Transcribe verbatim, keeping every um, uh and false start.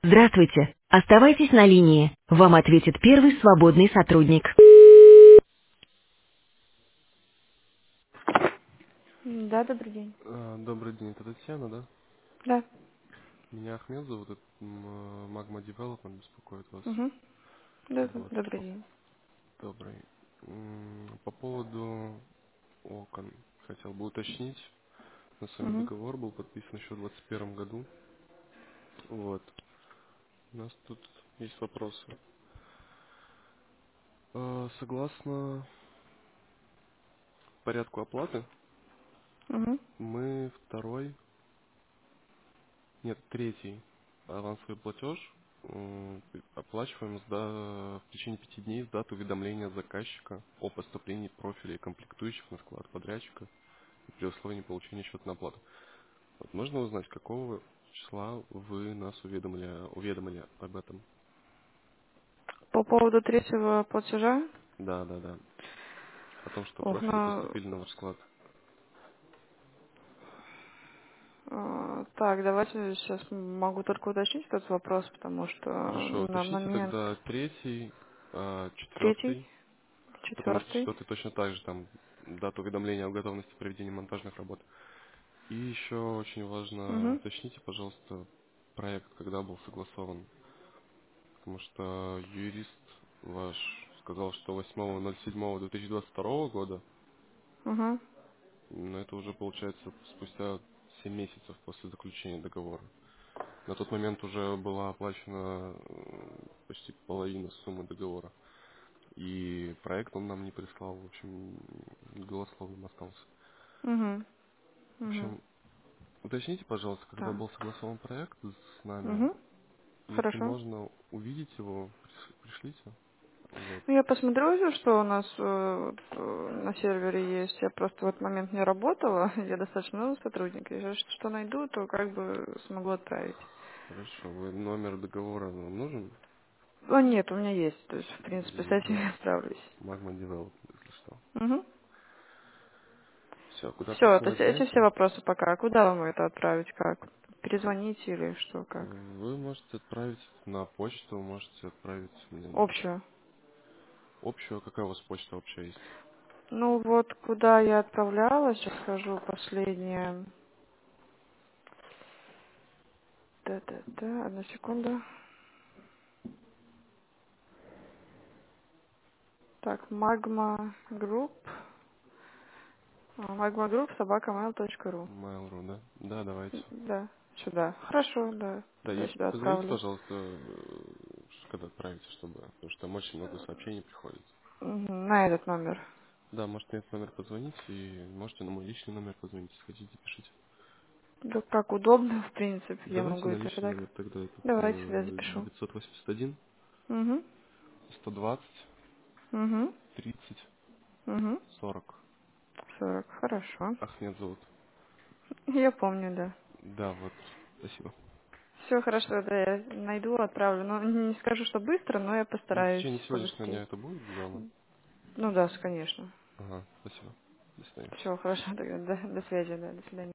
Здравствуйте. Оставайтесь на линии. Вам ответит первый свободный сотрудник. Да, добрый день. А, Добрый день, это Татьяна, да? Да. Меня Ахмед зовут, это Magma Development беспокоит вас. Угу. Да, да, Вот, добрый по- день. добрый. М, По поводу окон хотел бы уточнить. На с вами Угу. договор был подписан еще в двадцать первом году. Вот. У нас тут есть вопросы. А, Согласно порядку оплаты, Угу. мы второй, нет, третий авансовый платеж м, оплачиваем с да- в течение пяти дней с даты уведомления заказчика о поступлении профилей комплектующих на склад подрядчика при условии получения счета на оплату. Вот можно узнать, какого числа вы нас уведомили, уведомили об этом? По поводу третьего платежа, Да, да, да. О том, что ох, профили ну, поступили на ваш склад. э, так, давайте сейчас могу только уточнить этот вопрос, потому что Хорошо, на уточните момент тогда третий, а, третий, четвертый, потому что четвертый. четвертый точно так же там дата уведомления о готовности проведения монтажных работ. И еще очень важно, Угу. уточните, пожалуйста, проект, когда был согласован, потому что юрист ваш сказал, что восьмого ноль седьмого две тысячи двадцать второго года, Угу. но это уже получается спустя семь месяцев после заключения договора. На тот момент уже была оплачена э, почти половина суммы договора. И проект он нам не прислал, в общем, голословным остался. Угу. В Угу. общем, уточните, пожалуйста, когда Так. был согласован проект с нами. Угу. Если Хорошо. можно увидеть его, приш- пришлите. Вот. Ну, я посмотрю, что у нас э, вот, э, на сервере есть. Я просто в этот момент не работала. Я достаточно много сотрудников. Если что что найду, то как бы смогу отправить. Хорошо. Вы номер договора вам нужен? О, нет, у меня есть. То есть, в принципе, с этим Вот. я справлюсь. Magma Development, если что. Угу. Все, куда Все, то есть присылать эти все знаете? вопросы пока. А куда вам это отправить? Как? Перезвонить или что, как? Вы можете отправить на почту, можете отправить мне Общую. общую. Какая у вас почта общая есть? Ну вот, куда я отправляла, сейчас скажу последнее. Да-да-да, одну секунду. Так, Magma Group. Magma Group, собака mail точка ру. Mail.ru, да? Да, давайте. Да, сюда. Хорошо, да. Да, Я и сюда позвоните, отправлю. пожалуйста, э, когда отправите, чтобы... Потому что там очень много сообщений приходит. Мгм, на этот номер. Да, можете на этот номер позвонить, и можете на мой личный номер позвонить, если хотите, пишите. Да как удобно, в принципе, я Давайте могу на это личный так. номер тогда этот Давайте, я э, запишу. девятьсот восемьдесят один Угу, сто двадцать угу, тридцать угу. сорок. Сорок, хорошо. Ахмед зовут. Я помню, да. Да, вот. Спасибо. Все хорошо, да, я найду, отправлю. Ну, не скажу, что быстро, но я Ну, в постараюсь течение сегодняшнего побыстрее. дня это будет сделано? Ну да, конечно. Ага, спасибо. До свидания. Все, хорошо, тогда, до, до связи, да, до свидания.